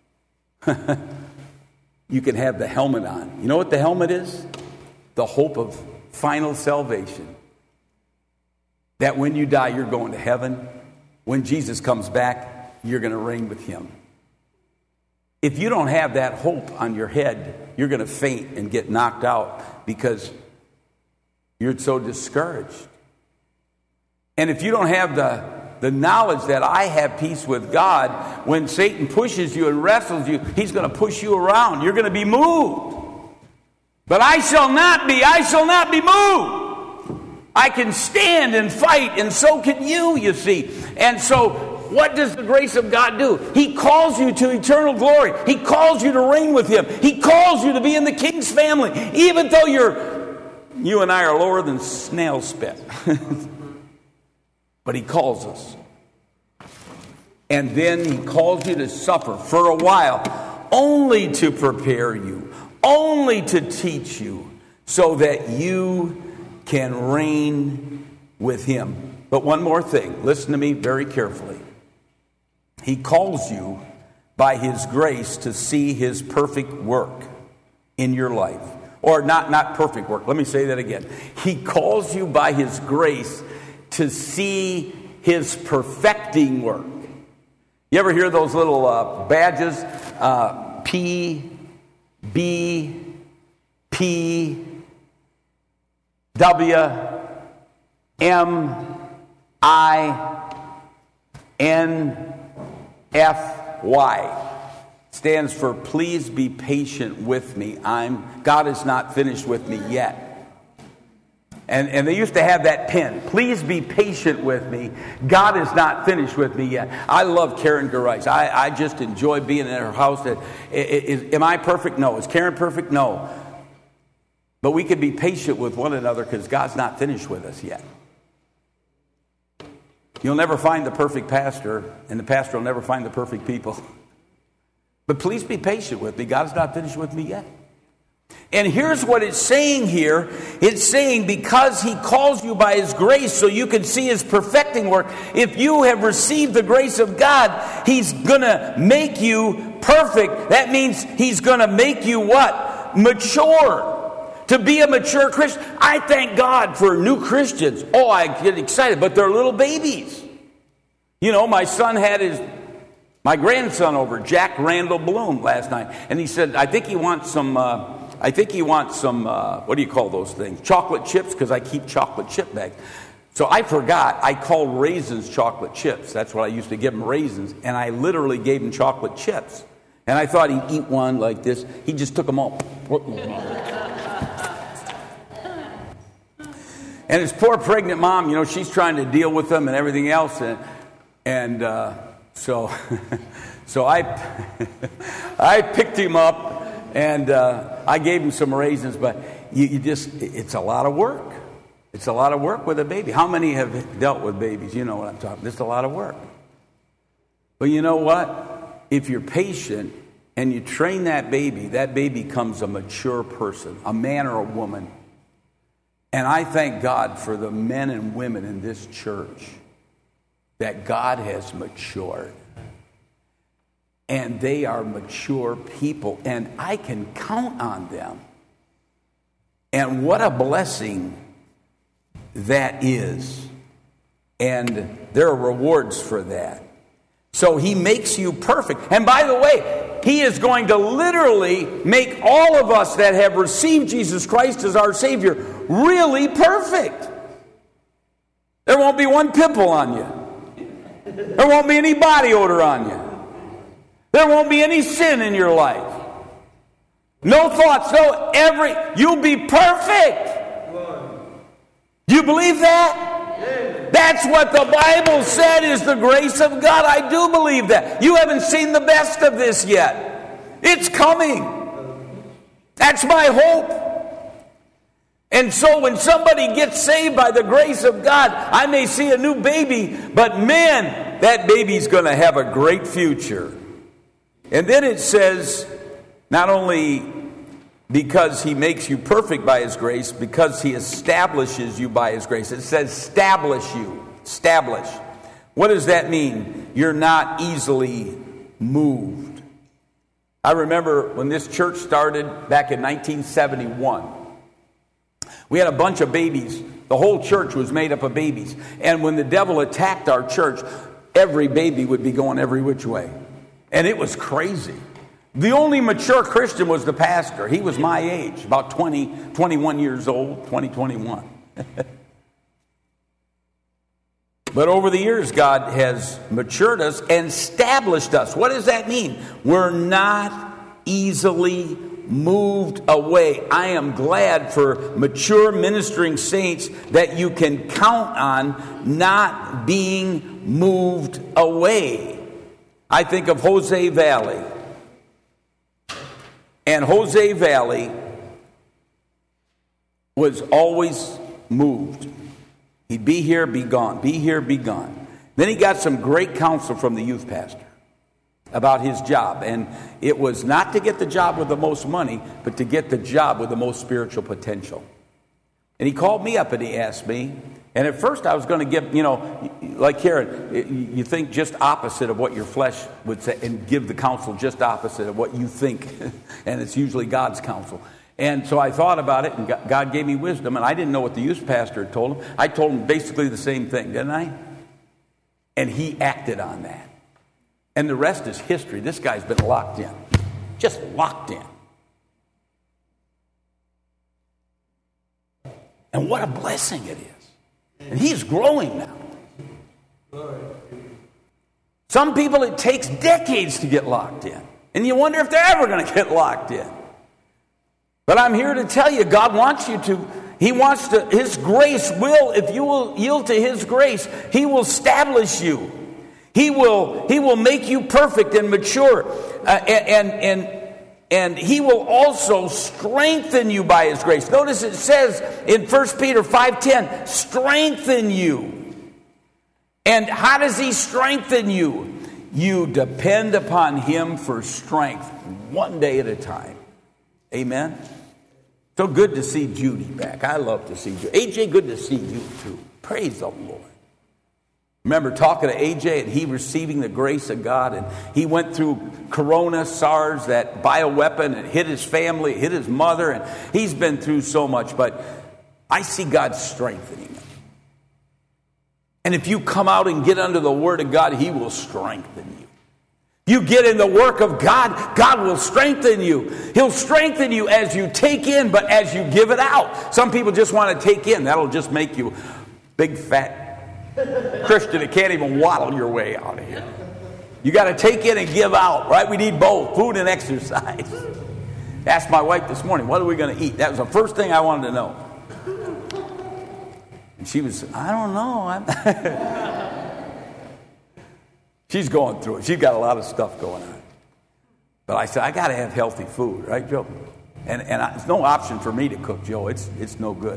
you can have the helmet on. You know what the helmet is? The hope of final salvation. That when you die, you're going to heaven. When Jesus comes back, you're going to reign with Him. If you don't have that hope on your head, you're going to faint and get knocked out because you're so discouraged. And if you don't have the knowledge that I have peace with God, when Satan pushes you and wrestles you, he's going to push you around. You're going to be moved. But I shall not be moved. I can stand and fight, and so can you see. And so, what does the grace of God do? He calls you to eternal glory. He calls you to reign with Him. He calls you to be in the King's family, even though you and I are lower than snail spit. But He calls us. And then He calls you to suffer for a while, only to prepare you, only to teach you, so that you can reign with Him. But one more thing, listen to me very carefully. He calls you by His grace to see His perfect work in your life. Or not perfect work. Let me say that again. He calls you by His grace to see His perfecting work. You ever hear those little badges? P, B, P, W, M, I, N, F, Y. Stands for please be patient with me. God is not finished with me yet. And they used to have that pen. Please be patient with me. God is not finished with me yet. I love Karen Gerais. I just enjoy being in her house. Am I perfect? No. Is Karen perfect? No. But we can be patient with one another because God's not finished with us yet. You'll never find the perfect pastor, and the pastor will never find the perfect people. But please be patient with me. God's not finished with me yet. And here's what it's saying here. It's saying because He calls you by His grace so you can see His perfecting work. If you have received the grace of God, He's going to make you perfect. That means He's going to make you what? Mature. To be a mature Christian. I thank God for new Christians. Oh, I get excited, but they're little babies. You know, my grandson over, Jack Randall Bloom, last night. And he said, I think he wants some, what do you call those things? Chocolate chips, because I keep chocolate chip bags. So I forgot, I called raisins chocolate chips. That's what I used to give him, raisins. And I literally gave him chocolate chips. And I thought he'd eat one like this. He just took them all. And his poor pregnant mom, you know, she's trying to deal with them and everything else. So I picked him up and I gave him some raisins, but it's a lot of work. It's a lot of work with a baby. How many have dealt with babies? You know what I'm talking about. It's a lot of work. But you know what? If you're patient, and you train that baby becomes a mature person, a man or a woman. And I thank God for the men and women in this church that God has matured. And they are mature people, and I can count on them. And what a blessing that is. And there are rewards for that. So he makes you perfect. And by the way, he is going to literally make all of us that have received Jesus Christ as our Savior really perfect. There won't be one pimple on you. There won't be any body odor on you. There won't be any sin in your life. No thoughts, you'll be perfect. You believe that? That's what the Bible said is the grace of God. I do believe that. You haven't seen the best of this yet. It's coming. That's my hope. And so when somebody gets saved by the grace of God, I may see a new baby, but man, that baby's going to have a great future. And then it says, not only because he makes you perfect by his grace, because he establishes you by his grace. It says establish you. Establish. What does that mean? You're not easily moved. I remember when this church started back in 1971. We had a bunch of babies. The whole church was made up of babies. And when the devil attacked our church, every baby would be going every which way. And it was crazy. The only mature Christian was the pastor. He was my age, about 21 years old, 21. But over the years, God has matured us and established us. What does that mean? We're not easily moved away. I am glad for mature ministering saints that you can count on not being moved away. I think of Jose Valley. And Jose Valley was always moved. He'd be here, be gone. Be here, be gone. Then he got some great counsel from the youth pastor about his job. And it was not to get the job with the most money, but to get the job with the most spiritual potential. And he called me up and he asked me. And at first I was going to give, like Karen, you think just opposite of what your flesh would say and give the counsel just opposite of what you think. And it's usually God's counsel. And so I thought about it, and God gave me wisdom, and I didn't know what the youth pastor had told him. I told him basically the same thing, didn't I? And he acted on that. And the rest is history. This guy's been locked in. Just locked in. And what a blessing it is. And he's growing now. Some people, it takes decades to get locked in. And you wonder if they're ever going to get locked in. But I'm here to tell you, God wants you to. He wants to. His grace will, if you will yield to His grace, He will establish you. He will make you perfect and mature. And He will also strengthen you by His grace. Notice it says in 1 Peter 5:10, strengthen you. And how does He strengthen you? You depend upon Him for strength, one day at a time. Amen? So good to see Judy back. I love to see you. AJ, good to see you too. Praise the Lord. Remember talking to AJ and he receiving the grace of God, and he went through Corona, SARS, that bioweapon, and hit his family, hit his mother, and he's been through so much, but I see God strengthening him. And if you come out and get under the Word of God, He will strengthen you. You get in the work of God, God will strengthen you. He'll strengthen you as you take in, but as you give it out. Some people just want to take in. That'll just make you big, fat Christian that can't even waddle your way out of here. You got to take in and give out, right? We need both, food and exercise. Asked my wife this morning, what are we going to eat? That was the first thing I wanted to know. And she was, I don't know. She's going through it. She's got a lot of stuff going on. But I said, I got to have healthy food, right, Joe? And it's no option for me to cook, Joe. It's no good.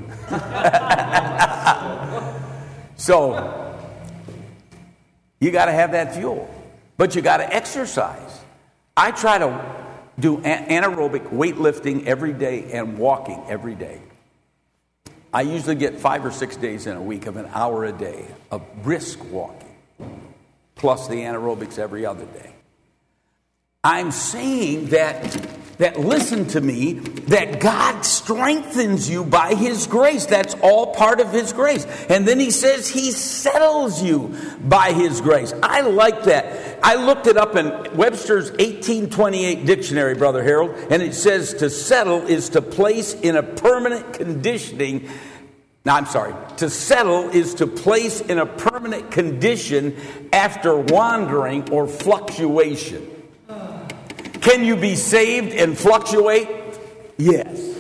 So, you got to have that fuel. But you got to exercise. I try to do anaerobic weightlifting every day and walking every day. I usually get 5 or 6 days in a week of an hour a day of brisk walking, plus the anaerobics every other day. I'm saying that listen to me, that God strengthens you by His grace. That's all part of His grace. And then He says He settles you by His grace. I like that. I looked it up in Webster's 1828 dictionary, Brother Harold, and it says to settle is to place in a permanent conditioning. To settle is to place in a permanent condition after wandering or fluctuation. Can you be saved and fluctuate? Yes.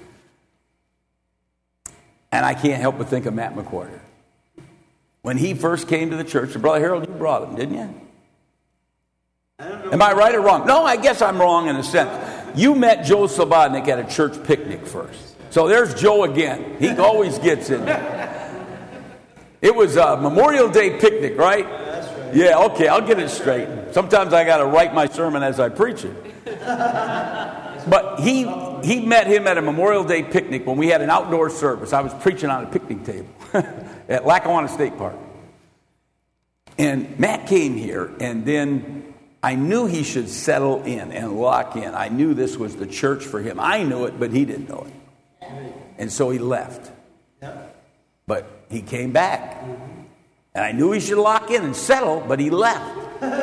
And I can't help but think of Matt McWhorter. When he first came to the church, Brother Harold, you brought him, didn't you? I don't know. Am I right or wrong? No, I guess I'm wrong in a sense. You met Joe Slobodnik at a church picnic first. So there's Joe again. He always gets in there. It was a Memorial Day picnic, right? That's right. Yeah, okay, I'll get it straight. Sometimes I got to write my sermon as I preach it. But he met him at a Memorial Day picnic when we had an outdoor service. I was preaching on a picnic table at Lackawanna State Park. And Matt came here, and then I knew he should settle in and lock in. I knew this was the church for him. I knew it, but he didn't know it. And so he left. But he came back. And I knew he should lock in and settle, but he left.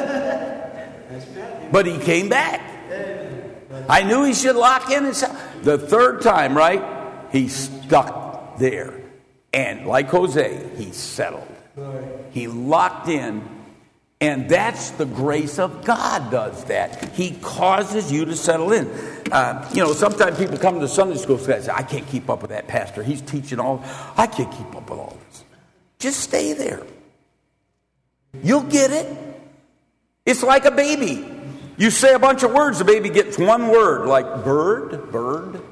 But he came back. I knew he should lock in and settle. The third time, right, he stuck there. And like Jose, he settled. He locked in. And that's the grace of God does that. He causes you to settle in. Sometimes people come to Sunday school and say, I can't keep up with that pastor. He's teaching I can't keep up with all this. Just stay there. You'll get it. It's like a baby. You say a bunch of words, the baby gets one word, like bird,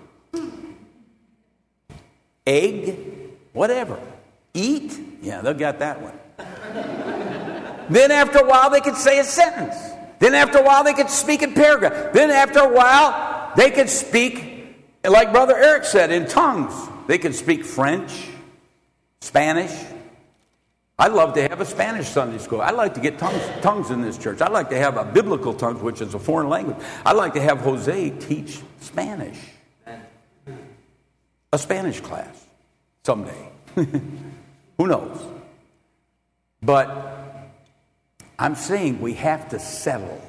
egg, whatever. Eat, yeah, they'll get that one. Then after a while, they could say a sentence. Then after a while, they could speak in paragraph. Then after a while, they could speak, like Brother Eric said, in tongues. They could speak French, Spanish. I'd love to have a Spanish Sunday school. I'd like to get tongues in this church. I'd like to have a biblical tongue, which is a foreign language. I'd like to have Jose teach Spanish. A Spanish class someday. Who knows? But I'm saying we have to settle.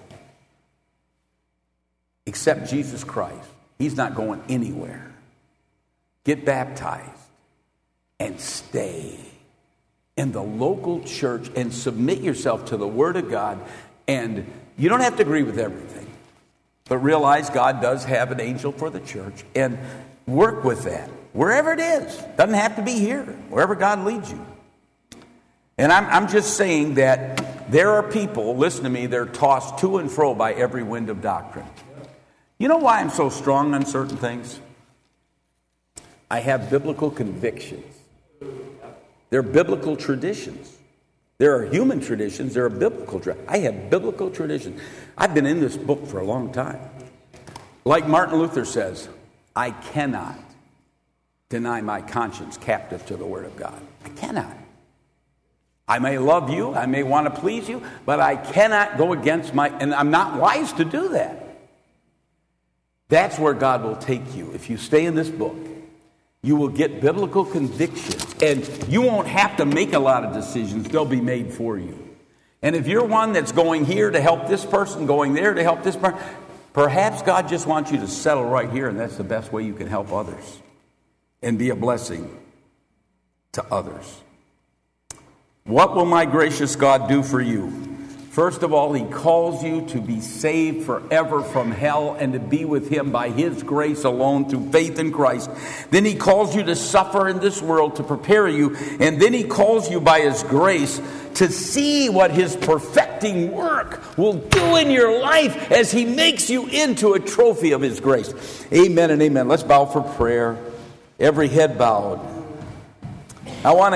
Accept Jesus Christ. He's not going anywhere. Get baptized and stay in the local church and submit yourself to the Word of God. And you don't have to agree with everything, but realize God does have an angel for the church and work with that wherever it is. Doesn't have to be here, wherever God leads you. And I'm just saying that there are people, listen to me, they're tossed to and fro by every wind of doctrine. You know why I'm so strong on certain things? I have biblical convictions. They're biblical traditions. There are human traditions. There are biblical traditions. I have biblical traditions. I've been in this book for a long time. Like Martin Luther says, I cannot deny my conscience captive to the Word of God. I cannot. I may love you, I may want to please you, but I cannot go against and I'm not wise to do that. That's where God will take you. If you stay in this book, you will get biblical convictions, and you won't have to make a lot of decisions. They'll be made for you. And if you're one that's going here to help this person, going there to help this person, perhaps God just wants you to settle right here, and that's the best way you can help others and be a blessing to others. What will my gracious God do for you? First of all, He calls you to be saved forever from hell and to be with Him by His grace alone through faith in Christ. Then He calls you to suffer in this world to prepare you. And then He calls you by His grace to see what His perfecting work will do in your life as He makes you into a trophy of His grace. Amen and amen. Let's bow for prayer. Every head bowed. I want to